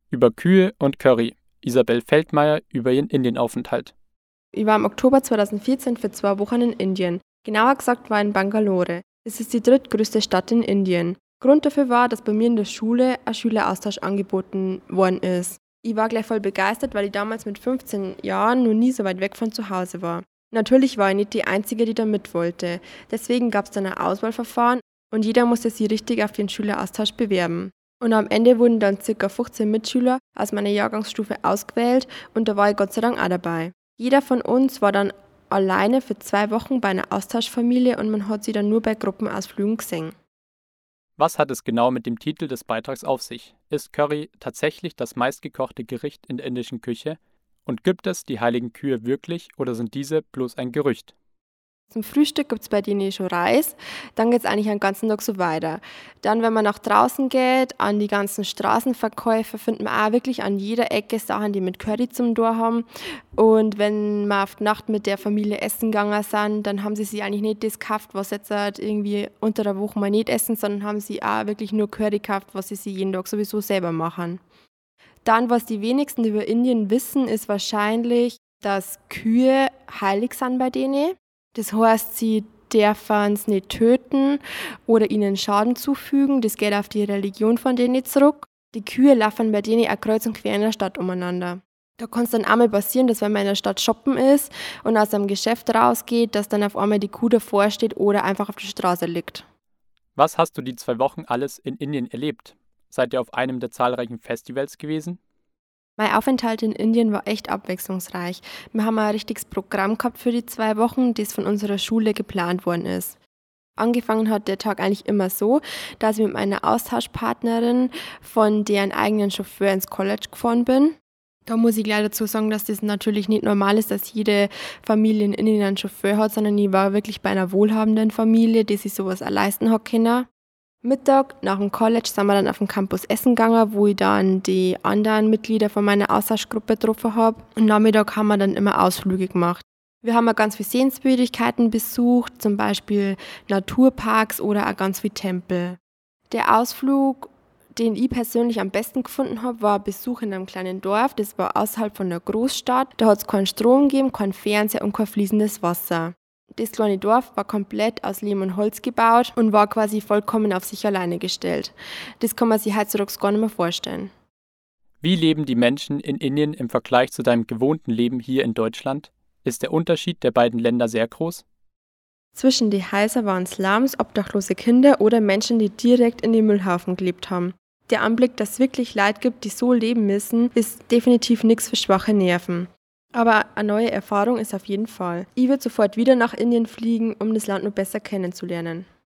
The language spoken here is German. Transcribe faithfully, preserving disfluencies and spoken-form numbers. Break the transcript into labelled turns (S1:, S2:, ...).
S1: Über Kühe und Curry. Isabel Feldmeier über ihren Indienaufenthalt.
S2: Ich war im Oktober zweitausendvierzehn für zwei Wochen in Indien. Genauer gesagt war ich in Bangalore. Es ist die drittgrößte Stadt in Indien. Grund dafür war, dass bei mir in der Schule ein Schüleraustausch angeboten worden ist. Ich war gleich voll begeistert, weil ich damals mit fünfzehn Jahren noch nie so weit weg von zu Hause war. Natürlich war ich nicht die Einzige, die da mit wollte. Deswegen gab es dann ein Auswahlverfahren und jeder musste sich richtig auf den Schüleraustausch bewerben. Und am Ende wurden dann ca. fünfzehn Mitschüler aus meiner Jahrgangsstufe ausgewählt und da war ich Gott sei Dank auch dabei. Jeder von uns war dann alleine für zwei Wochen bei einer Austauschfamilie und man hat sie dann nur bei Gruppenausflügen gesehen.
S1: Was hat es genau mit dem Titel des Beitrags auf sich? Ist Curry tatsächlich das meistgekochte Gericht in der indischen Küche? Und gibt es die heiligen Kühe wirklich oder sind diese bloß ein Gerücht?
S2: Zum Frühstück gibt es bei denen schon Reis, dann geht es eigentlich den ganzen Tag so weiter. Dann, wenn man nach draußen geht, an die ganzen Straßenverkäufer, findet man auch wirklich an jeder Ecke Sachen, die mit Curry zum Tor haben. Und wenn wir auf die Nacht mit der Familie essen gegangen sind, dann haben sie sich eigentlich nicht das gekauft, was jetzt halt irgendwie unter der Woche mal nicht essen, sondern haben sie auch wirklich nur Curry gekauft, was sie sich jeden Tag sowieso selber machen. Dann, was die wenigsten über Indien wissen, ist wahrscheinlich, dass Kühe heilig sind bei denen. Das heißt, sie dürfen es nicht töten oder ihnen Schaden zufügen. Das geht auf die Religion von denen zurück. Die Kühe laufen bei denen auch kreuz und quer in der Stadt umeinander. Da kann es dann einmal passieren, dass wenn man in der Stadt shoppen ist und aus einem Geschäft rausgeht, dass dann auf einmal die Kuh davor steht oder einfach auf der Straße liegt.
S1: Was hast du die zwei Wochen alles in Indien erlebt? Seid ihr auf einem der zahlreichen Festivals gewesen?
S2: Mein Aufenthalt in Indien war echt abwechslungsreich. Wir haben ein richtiges Programm gehabt für die zwei Wochen, das von unserer Schule geplant worden ist. Angefangen hat der Tag eigentlich immer so, dass ich mit meiner Austauschpartnerin von deren eigenen Chauffeur ins College gefahren bin. Da muss ich gleich dazu sagen, dass das natürlich nicht normal ist, dass jede Familie in Indien einen Chauffeur hat, sondern ich war wirklich bei einer wohlhabenden Familie, die sich sowas auch leisten hat können. Mittag nach dem College sind wir dann auf dem Campus essen gegangen, wo ich dann die anderen Mitglieder von meiner Austauschgruppe getroffen habe. Und Nachmittag haben wir dann immer Ausflüge gemacht. Wir haben auch ganz viele Sehenswürdigkeiten besucht, zum Beispiel Naturparks oder auch ganz viele Tempel. Der Ausflug, den ich persönlich am besten gefunden habe, war ein Besuch in einem kleinen Dorf. Das war außerhalb von der Großstadt. Da hat es keinen Strom gegeben, keinen Fernseher und kein fließendes Wasser. Das kleine Dorf war komplett aus Lehm und Holz gebaut und war quasi vollkommen auf sich alleine gestellt. Das kann man sich heutzutage gar nicht mehr vorstellen.
S1: Wie leben die Menschen in Indien im Vergleich zu deinem gewohnten Leben hier in Deutschland? Ist der Unterschied der beiden Länder sehr groß?
S2: Zwischen die Häuser waren Slums, obdachlose Kinder oder Menschen, die direkt in den Müllhaufen gelebt haben. Der Anblick, dass es wirklich Leute gibt, die so leben müssen, ist definitiv nichts für schwache Nerven. Aber eine neue Erfahrung ist auf jeden Fall. Ich würde sofort wieder nach Indien fliegen, um das Land noch besser kennenzulernen.